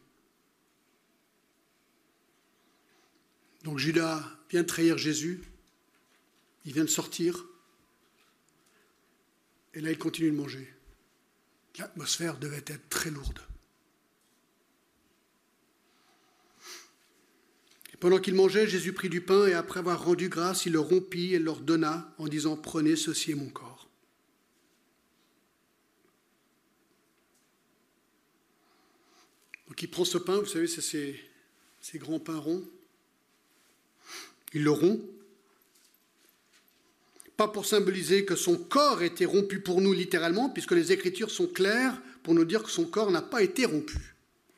Donc Judas vient de trahir Jésus. Il vient de sortir. Et là, il continue de manger. L'atmosphère devait être très lourde. Et pendant qu'il mangeait, Jésus prit du pain et après avoir rendu grâce, il le rompit et leur donna en disant « Prenez, ceci est mon corps ». Donc il prend ce pain, vous savez, c'est ces, ces grands pains ronds. Il le rompt. Pas pour symboliser que son corps était rompu pour nous littéralement, puisque les Écritures sont claires pour nous dire que son corps n'a pas été rompu.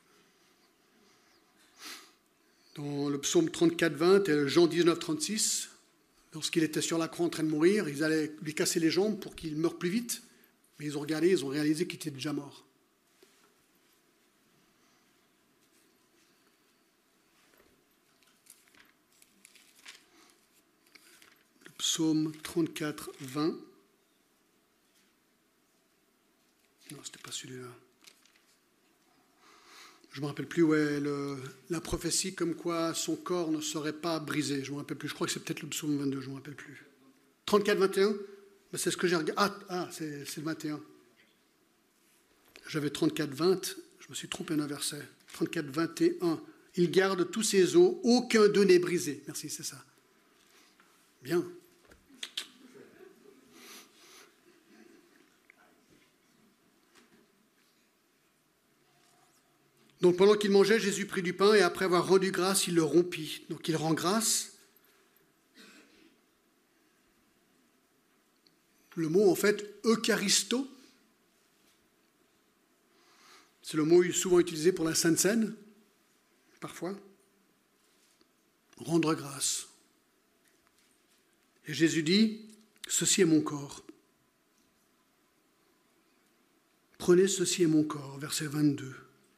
Dans le psaume trente-quatre vingt et Jean dix-neuf trente-six, lorsqu'il était sur la croix en train de mourir, ils allaient lui casser les jambes pour qu'il meure plus vite, mais ils ont regardé, ils ont réalisé qu'il était déjà mort. Psaume trente-quatre vingt. Non, ce n'était pas celui-là. Je ne me rappelle plus, ouais, le, la prophétie comme quoi son corps ne serait pas brisé. Je ne me rappelle plus. Je crois que c'est peut-être le psaume vingt-deux, je ne me rappelle plus. trente-quatre vingt et un, ben, c'est ce que j'ai regardé. Ah, ah c'est, c'est le vingt et un. J'avais trente-quatre vingt, je me suis trompé d'un verset. trente-quatre vingt et un. Il garde tous ses os, aucun d'eux n'est brisé. Merci, c'est ça. Bien. Donc pendant qu'il mangeait, Jésus prit du pain et après avoir rendu grâce, il le rompit. Donc il rend grâce. Le mot en fait, eucharisto, c'est le mot souvent utilisé pour la Sainte Seine, parfois. Rendre grâce. Et Jésus dit, ceci est mon corps. Prenez, ceci est mon corps, verset vingt-deux.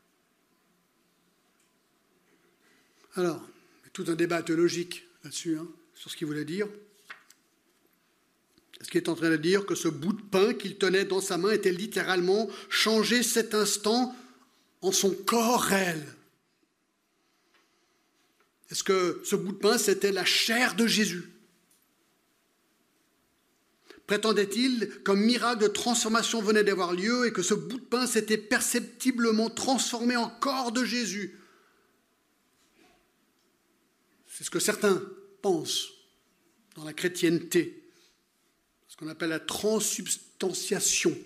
Alors, il y a tout un débat théologique là-dessus, hein, sur ce qu'il voulait dire. Est-ce qu'il est en train de dire que ce bout de pain qu'il tenait dans sa main était littéralement changé cet instant en son corps réel? Est-ce que ce bout de pain, c'était la chair de Jésus? Prétendait-il qu'un miracle de transformation venait d'avoir lieu et que ce bout de pain s'était perceptiblement transformé en corps de Jésus? C'est ce que certains pensent dans la chrétienté, ce qu'on appelle la transsubstantiation.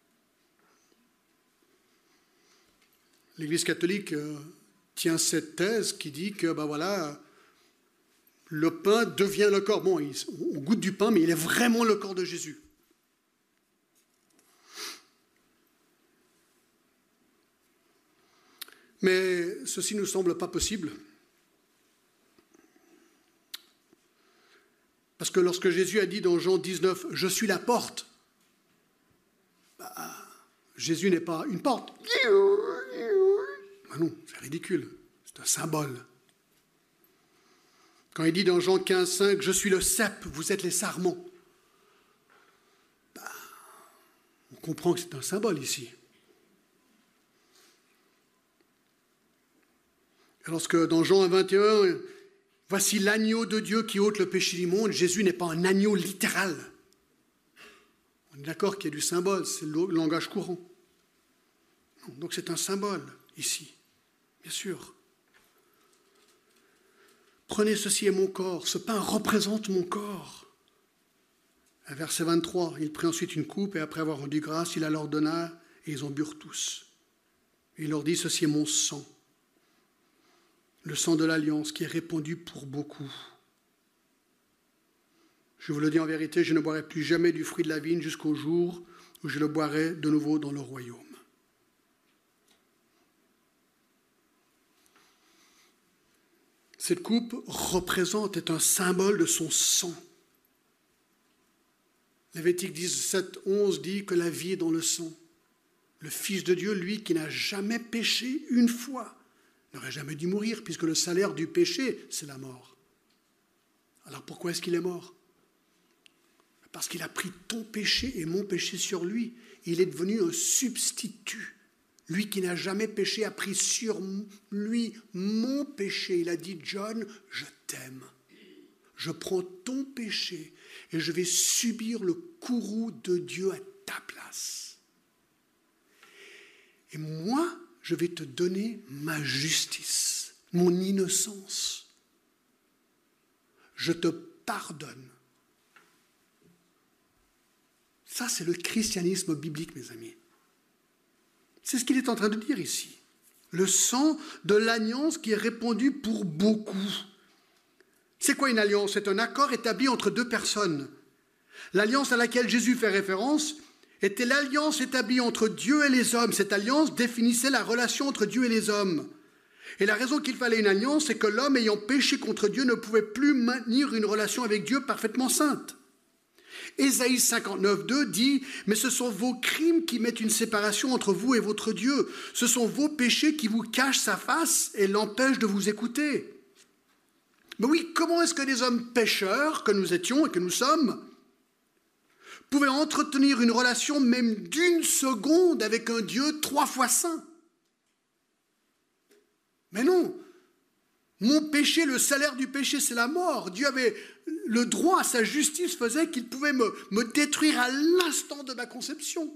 L'Église catholique euh, tient cette thèse qui dit que ben voilà, le pain devient le corps. Bon, il, on goûte du pain, mais il est vraiment le corps de Jésus. Mais ceci ne nous semble pas possible. Parce que lorsque Jésus a dit dans Jean dix-neuf, « Je suis la porte », bah, Jésus n'est pas une porte. Bah non, c'est ridicule, c'est un symbole. Quand il dit dans Jean quinze cinq, « Je suis le cep, vous êtes les sarments », bah, on comprend que c'est un symbole ici. Et lorsque dans Jean vingt et un, voici l'agneau de Dieu qui ôte le péché du monde. Jésus n'est pas un agneau littéral. On est d'accord qu'il y a du symbole, c'est le langage courant. Non, donc c'est un symbole ici, bien sûr. Prenez ceci est mon corps, ce pain représente mon corps. À verset vingt-trois, il prit ensuite une coupe et après avoir rendu grâce, il la leur donna et ils en burent tous. Et il leur dit, ceci est mon sang. le sang de l'alliance qui est répandu pour beaucoup. Je vous le dis en vérité, je ne boirai plus jamais du fruit de la vigne jusqu'au jour où je le boirai de nouveau dans le royaume. Cette coupe représente, est un symbole de son sang. Lévitique dix-sept, onze dit que la vie est dans le sang. Le Fils de Dieu, lui, qui n'a jamais péché une fois, n'aurait jamais dû mourir, puisque le salaire du péché, c'est la mort. Alors pourquoi est-ce qu'il est mort? Parce qu'il a pris ton péché et mon péché sur lui. Il est devenu un substitut. Lui qui n'a jamais péché a pris sur lui mon péché. Il a dit, John, je t'aime. Je prends ton péché et je vais subir le courroux de Dieu à ta place. Et moi, je vais te donner ma justice, mon innocence. Je te pardonne. Ça, c'est le christianisme biblique, mes amis. C'est ce qu'il est en train de dire ici. Le sang de l'alliance qui est répandu pour beaucoup. C'est quoi une alliance? C'est un accord établi entre deux personnes. L'alliance à laquelle Jésus fait référence était l'alliance établie entre Dieu et les hommes. Cette alliance définissait la relation entre Dieu et les hommes. Et la raison qu'il fallait une alliance, c'est que l'homme ayant péché contre Dieu ne pouvait plus maintenir une relation avec Dieu parfaitement sainte. Ésaïe cinquante-neuf, deux dit « Mais ce sont vos crimes qui mettent une séparation entre vous et votre Dieu. Ce sont vos péchés qui vous cachent sa face et l'empêchent de vous écouter. » Mais oui, comment est-ce que des hommes pécheurs que nous étions et que nous sommes pouvaient entretenir une relation même d'une seconde avec un Dieu trois fois saint? Mais non, mon péché, le salaire du péché, c'est la mort. Dieu avait le droit, sa justice faisait qu'il pouvait me, me détruire à l'instant de ma conception.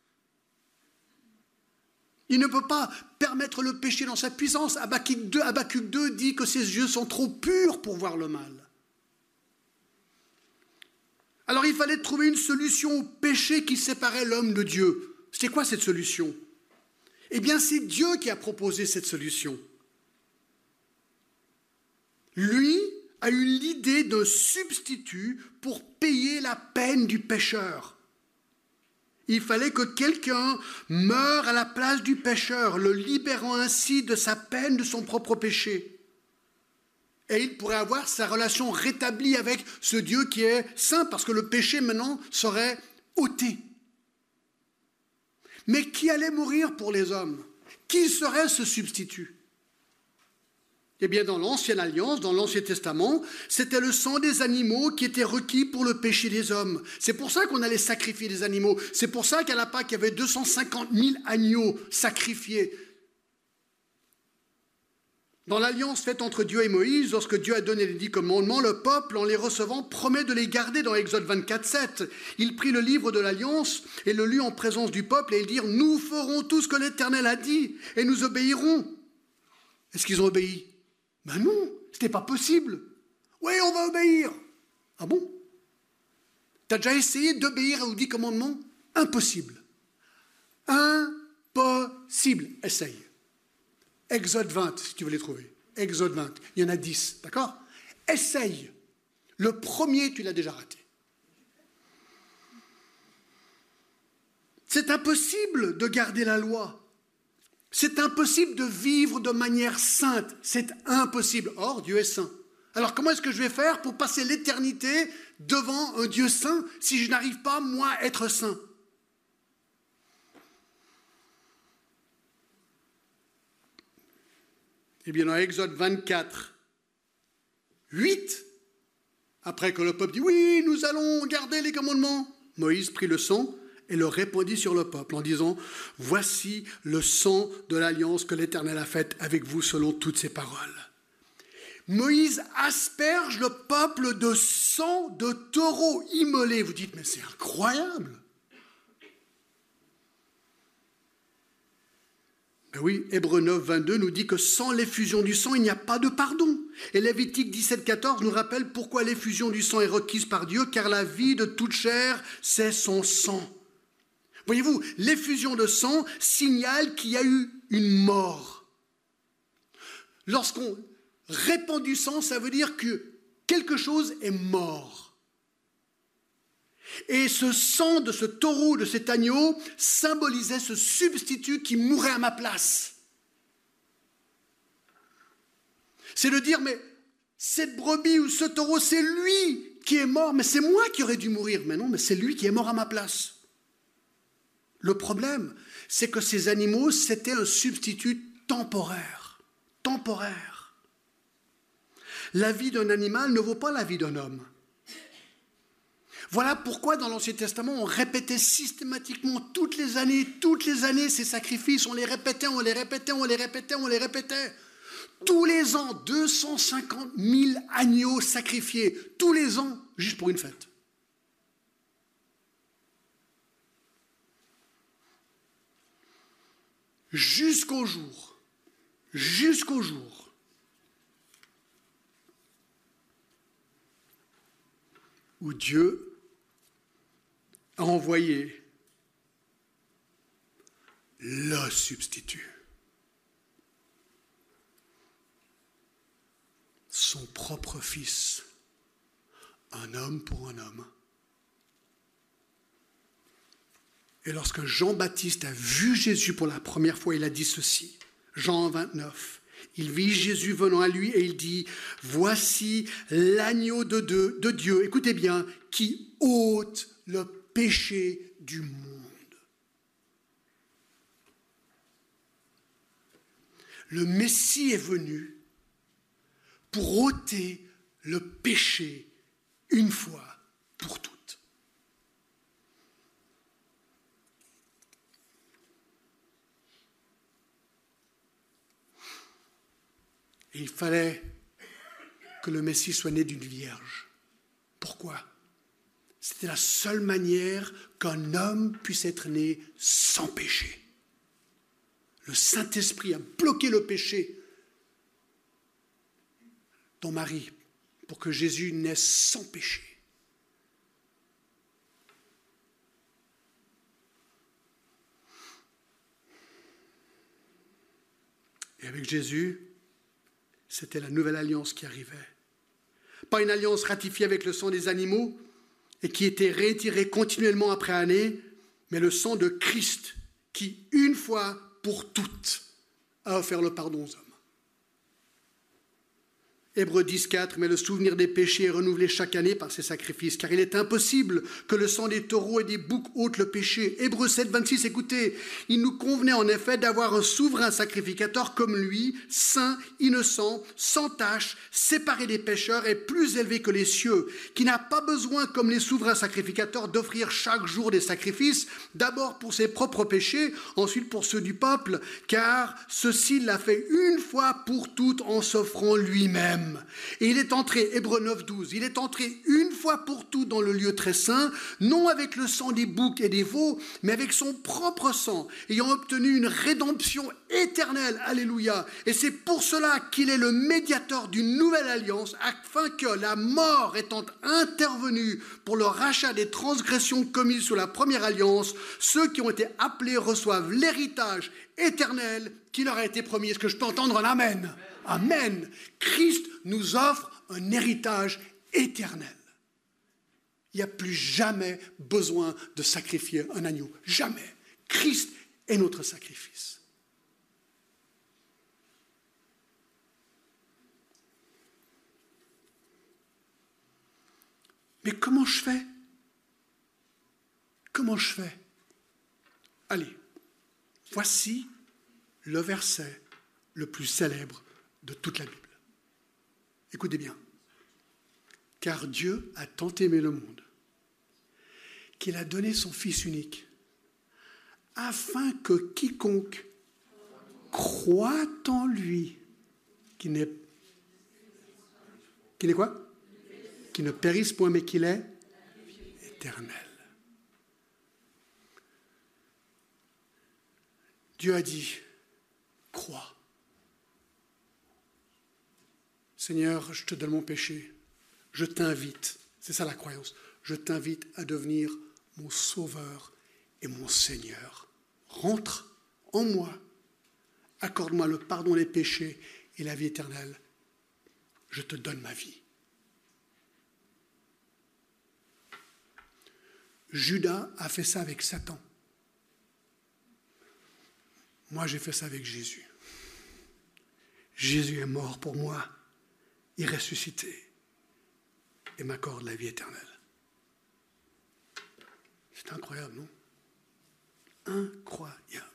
Il ne peut pas permettre le péché dans sa puissance. Habakkuk deux, Habakkuk deux dit que ses yeux sont trop purs pour voir le mal. Alors il fallait trouver une solution au péché qui séparait l'homme de Dieu. C'est quoi cette solution? Eh bien, c'est Dieu qui a proposé cette solution. Lui a eu l'idée d'un substitut pour payer la peine du pécheur. Il fallait que quelqu'un meure à la place du pécheur, le libérant ainsi de sa peine, de son propre péché. Et il pourrait avoir sa relation rétablie avec ce Dieu qui est saint, parce que le péché maintenant serait ôté. Mais qui allait mourir pour les hommes? Qui serait ce substitut? Eh bien, dans l'Ancienne Alliance, dans l'Ancien Testament, c'était le sang des animaux qui était requis pour le péché des hommes. C'est pour ça qu'on allait sacrifier des animaux. C'est pour ça qu'à la Pâque, il y avait deux cent cinquante mille agneaux sacrifiés. Dans l'alliance faite entre Dieu et Moïse, lorsque Dieu a donné les dix commandements, le peuple, en les recevant, promet de les garder dans Exode vingt-quatre, sept. Il prit le livre de l'alliance et le lut en présence du peuple et ils dirent « Nous ferons tout ce que l'Éternel a dit et nous obéirons. » Est-ce qu'ils ont obéi? Ben non, ce n'était pas possible. Oui, on va obéir. Ah bon? Tu as déjà essayé d'obéir aux dix commandements? Impossible. Impossible. Essaye. Exode vingt, si tu veux les trouver. Exode vingt. Il y en a dix, d'accord? Essaye. Le premier, tu l'as déjà raté. C'est impossible de garder la loi. C'est impossible de vivre de manière sainte. C'est impossible. Or, Dieu est saint. Alors, comment est-ce que je vais faire pour passer l'éternité devant un Dieu saint si je n'arrive pas, moi, à être saint? Eh bien, dans Exode vingt-quatre, huit, après que le peuple dit « Oui, nous allons garder les commandements », Moïse prit le sang et le répandit sur le peuple en disant « Voici le sang de l'alliance que l'Éternel a faite avec vous selon toutes ses paroles. » Moïse asperge le peuple de sang de taureaux immolés. Vous dites « Mais c'est incroyable !» Ben oui, Hébreux neuf, vingt-deux nous dit que sans l'effusion du sang, il n'y a pas de pardon. Et Lévitique dix-sept, quatorze nous rappelle pourquoi l'effusion du sang est requise par Dieu, car la vie de toute chair, c'est son sang. Voyez-vous, l'effusion de sang signale qu'il y a eu une mort. Lorsqu'on, répand du sang, ça veut dire que quelque chose est mort. Et ce sang de ce taureau, de cet agneau, symbolisait ce substitut qui mourait à ma place. C'est de dire, mais cette brebis ou ce taureau, c'est lui qui est mort, mais c'est moi qui aurais dû mourir. Mais non, mais c'est lui qui est mort à ma place. Le problème, c'est que ces animaux, c'était un substitut temporaire. Temporaire. La vie d'un animal ne vaut pas la vie d'un homme. Voilà pourquoi dans l'Ancien Testament, on répétait systématiquement toutes les années, toutes les années ces sacrifices. On les répétait, on les répétait, on les répétait, on les répétait. Tous les ans, deux cent cinquante mille agneaux sacrifiés. Tous les ans, juste pour une fête. Jusqu'au jour, jusqu'au jour où Dieu a envoyé le substitut, son propre fils, un homme pour un homme. Et lorsque Jean-Baptiste a vu Jésus pour la première fois, il a dit ceci, Jean vingt-neuf. Il vit Jésus venant à lui et il dit, « Voici l'agneau de, de, de Dieu, écoutez bien, qui ôte le péché du monde. » Le Messie est venu pour ôter le péché une fois pour toutes. Et il fallait que le Messie soit né d'une vierge. Pourquoi ? C'était la seule manière qu'un homme puisse être né sans péché. Le Saint-Esprit a bloqué le péché dans Marie pour que Jésus naisse sans péché. Et avec Jésus, c'était la nouvelle alliance qui arrivait. Pas une alliance ratifiée avec le sang des animaux et qui était réitérée continuellement après année, mais le sang de Christ qui, une fois pour toutes, a offert le pardon aux hommes. Hébreux dix, quatre, mais le souvenir des péchés est renouvelé chaque année par ces sacrifices, car il est impossible que le sang des taureaux et des boucs ôte le péché. Hébreux sept, vingt-six, écoutez, il nous convenait en effet d'avoir un souverain sacrificateur comme lui, saint, innocent, sans tache, séparé des pécheurs et plus élevé que les cieux, qui n'a pas besoin, comme les souverains sacrificateurs, d'offrir chaque jour des sacrifices, d'abord pour ses propres péchés, ensuite pour ceux du peuple, car ceci l'a fait une fois pour toutes en s'offrant lui-même. Et il est entré, Hébreux neuf, douze, il est entré une fois pour toutes dans le lieu très saint, non avec le sang des boucs et des veaux, mais avec son propre sang, ayant obtenu une rédemption éternelle, alléluia. Et c'est pour cela qu'il est le médiateur d'une nouvelle alliance, afin que la mort étant intervenue pour le rachat des transgressions commises sous la première alliance, ceux qui ont été appelés reçoivent l'héritage éternel qui leur a été promis. Est-ce que je peux entendre un amen ? Amen. Christ nous offre un héritage éternel. Il n'y a plus jamais besoin de sacrifier un agneau. Jamais. Christ est notre sacrifice. Mais comment je fais ? Comment je fais ? Allez, voici le verset le plus célèbre de toute la Bible. Écoutez bien. Car Dieu a tant aimé le monde qu'il a donné son Fils unique afin que quiconque croit en lui, qui n'est, qui n'est quoi ? Qui ne périsse point, mais qu'il est éternel. Dieu a dit, crois. Seigneur, je te donne mon péché. Je t'invite, c'est ça la croyance, je t'invite à devenir mon sauveur et mon Seigneur. Rentre en moi. Accorde-moi le pardon des péchés et la vie éternelle. je te donne ma vie. Judas a fait ça avec Satan. Moi, j'ai fait ça avec Jésus. Jésus est mort pour moi, il est ressuscité et m'accorde la vie éternelle. C'est incroyable, non? Incroyable.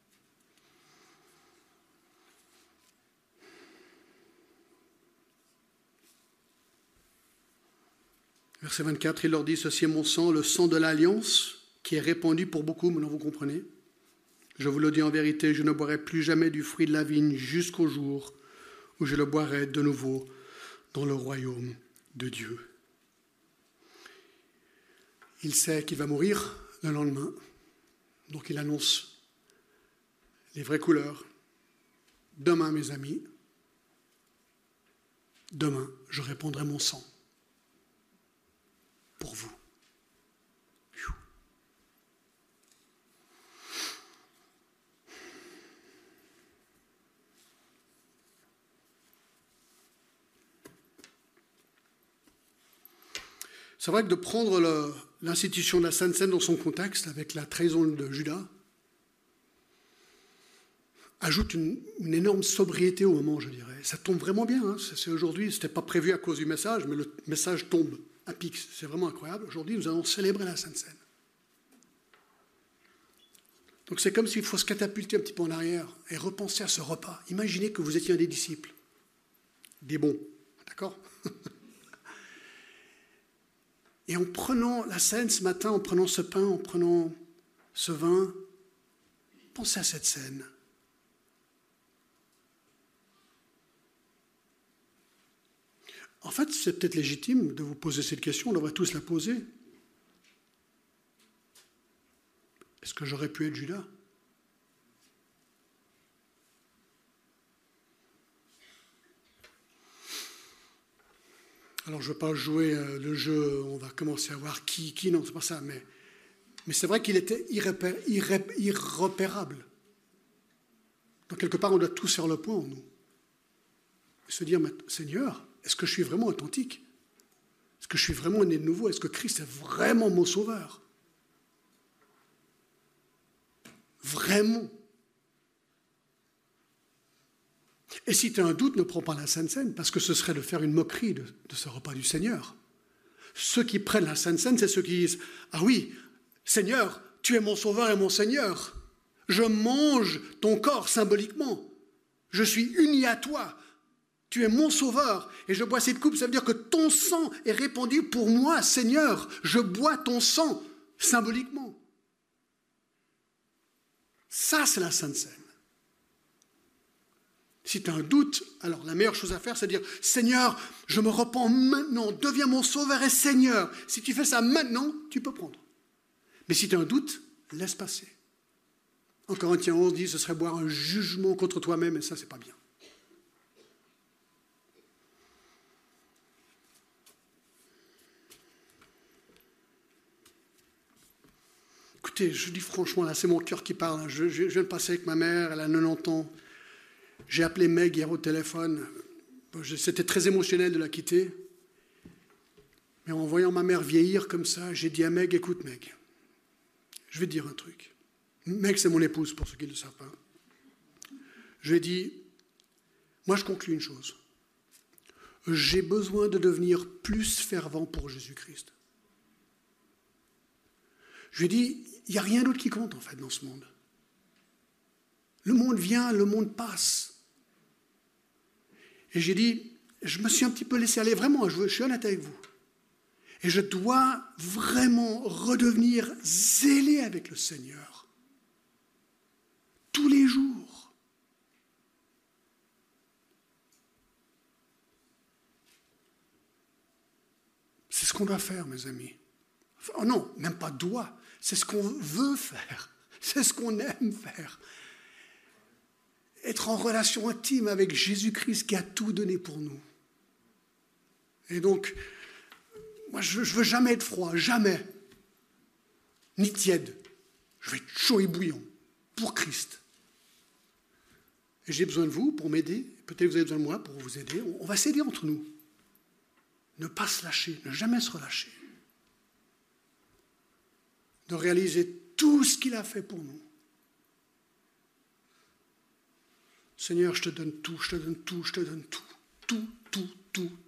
Verset vingt-quatre, il leur dit, ceci est mon sang, le sang de l'alliance, qui est répandu pour beaucoup, maintenant vous comprenez. Je vous le dis en vérité, je ne boirai plus jamais du fruit de la vigne jusqu'au jour où je le boirai de nouveau dans le royaume de Dieu. Il sait qu'il va mourir le lendemain, donc il annonce les vraies couleurs. Demain, mes amis, demain, je répandrai mon sang pour vous. C'est vrai que de prendre le, l'institution de la Sainte Seine dans son contexte, avec la trahison de Judas, ajoute une, une énorme sobriété au moment, je dirais. Ça tombe vraiment bien. Hein. C'est, c'est aujourd'hui, ce n'était pas prévu à cause du message, mais le message tombe à pic. C'est vraiment incroyable. Aujourd'hui, nous allons célébrer la Sainte Seine. Donc c'est comme s'il faut se catapulter un petit peu en arrière et repenser à ce repas. Imaginez que vous étiez un des disciples, des bons, d'accord ? Et en prenant la scène ce matin, en prenant ce pain, en prenant ce vin, pensez à cette scène. En fait, c'est peut-être légitime de vous poser cette question, on devrait tous la poser. Est-ce que j'aurais pu être Judas ? Alors, je ne veux pas jouer le jeu, on va commencer à voir qui, qui, non, c'est pas ça, mais, mais c'est vrai qu'il était irrépé, irré, irrepérable. Donc, quelque part, on doit tous faire le point en nous. Et se dire, Seigneur, est-ce que je suis vraiment authentique ? Est-ce que je suis vraiment né de nouveau ? Est-ce que Christ est vraiment mon sauveur ? Vraiment ? Et si tu as un doute, ne prends pas la Sainte Seine, parce que ce serait de faire une moquerie de, de ce repas du Seigneur. Ceux qui prennent la Sainte Seine, c'est ceux qui disent « Ah oui, Seigneur, tu es mon sauveur et mon Seigneur. Je mange ton corps symboliquement. Je suis uni à toi. Tu es mon sauveur. Et je bois cette coupe, ça veut dire que ton sang est répandu pour moi, Seigneur. Je bois ton sang symboliquement. » Ça, c'est la Sainte Seine. Si tu as un doute, alors la meilleure chose à faire, c'est de dire « Seigneur, je me repens maintenant, deviens mon sauveur et Seigneur. » Si tu fais ça maintenant, tu peux prendre. Mais si tu as un doute, laisse passer. En Corinthiens onze dit « Ce serait boire un jugement contre toi-même » et ça, c'est pas bien. Écoutez, je dis franchement, là, c'est mon cœur qui parle. Je, je, je viens de passer avec ma mère, elle a quatre-vingt-dix ans. J'ai appelé Meg hier au téléphone. C'était très émotionnel de la quitter. Mais en voyant ma mère vieillir comme ça, j'ai dit à Meg, écoute Meg, je vais te dire un truc. Meg, c'est mon épouse, pour ceux qui ne le savent pas. Je lui ai dit, moi je conclus une chose. J'ai besoin de devenir plus fervent pour Jésus-Christ. Je lui ai dit, il n'y a rien d'autre qui compte en fait dans ce monde. Le monde vient, le monde passe. Et j'ai dit, je me suis un petit peu laissé aller, vraiment, je, je suis honnête avec vous. Et je dois vraiment redevenir zélé avec le Seigneur. Tous les jours. C'est ce qu'on doit faire, mes amis. Oh non, même pas doit. C'est ce qu'on veut faire. C'est ce qu'on aime faire. Être en relation intime avec Jésus-Christ qui a tout donné pour nous. Et donc, moi, je ne veux jamais être froid, jamais. Ni tiède. Je vais être chaud et bouillant pour Christ. Et j'ai besoin de vous pour m'aider. Peut-être que vous avez besoin de moi pour vous aider. On va s'aider entre nous. ne pas se lâcher, ne jamais se relâcher, de réaliser tout ce qu'il a fait pour nous. Seigneur, je te donne tout, je te donne tout, je te donne tout, tout, tout, tout,